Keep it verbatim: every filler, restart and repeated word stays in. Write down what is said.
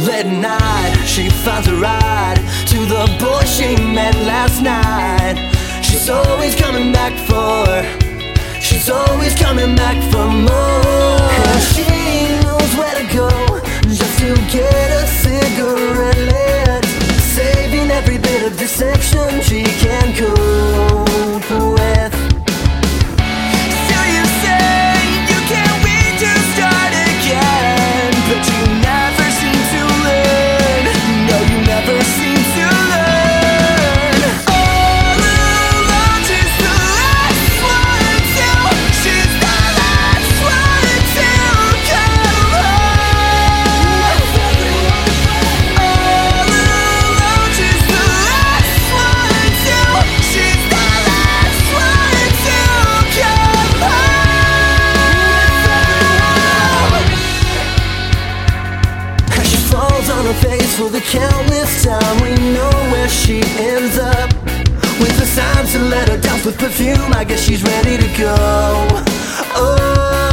Late at night, she finds a ride to the boy she met last night. She's always coming back for, she's always coming back for more. And she knows where to go just to get a cigarette lit, saving every bit of deception she can cope with. Still you say you can't wait to start again, but you never seem to learn. No, you never seem to learn. All alone, she's the last one to, she's the last one to come home. All alone, she's the last one to, she's the last one to come home. As she falls on her face for the countless time, we know where she ends up. With the signs to let her down with perfume, I guess she's ready to go. Oh,